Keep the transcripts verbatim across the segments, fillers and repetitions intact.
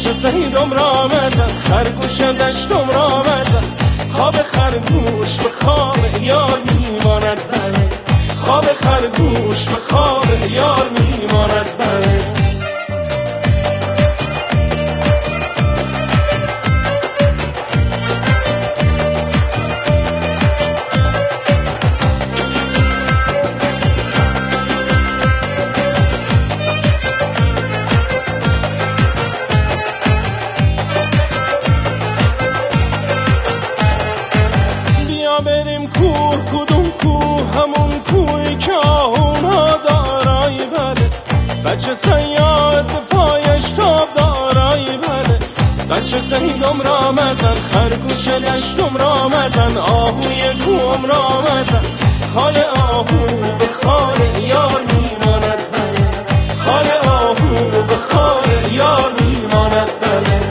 بچه سهیدم را مزن، خرگوش دشتم را مزن. خواب خرگوش به خواب یار میماند بله، خواب خرگوش به خواب یار میماند بله. بریم کوه، کدوم کوه؟ همون کوهی که آهونا دارایی بله، بچه سیاد به پایش تاب دارایی بله. بچه سهیدم را مزن، خرگوش دشتم را مزن، آهوی کوهم را مزن. خال آهو به خال یار میماند بله، خال آهو به خال یار میماند بله.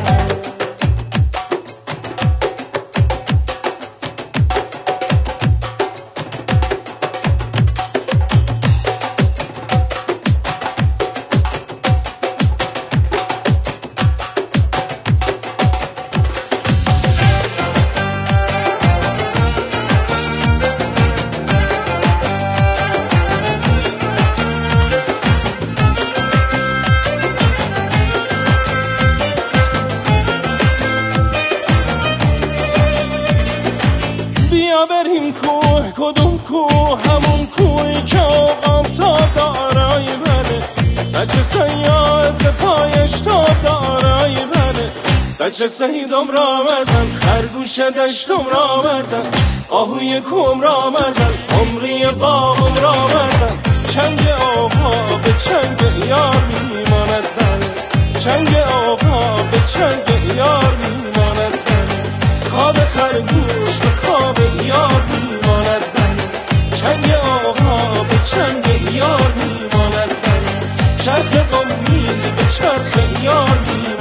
بیا بریم کوه، کدوم کوه؟ همون کوهی که آقام تاب دارایی بله، بچه سیاد به پایش تاب دارایی بله. بچه سهیدم را مزن، خرگوش دشتم را مزن، آهوی کوهم را مزن، عمری باغم را مزن. چنگ آقا به چنگ یار میماند بله، چنگ آقا به چنگ یار میماند بله. خواب خرگوش به خواب یار میماند بله، چنگ آقا به چنگ یار میماند بله. چرخ قومی به چرخ یار میماند.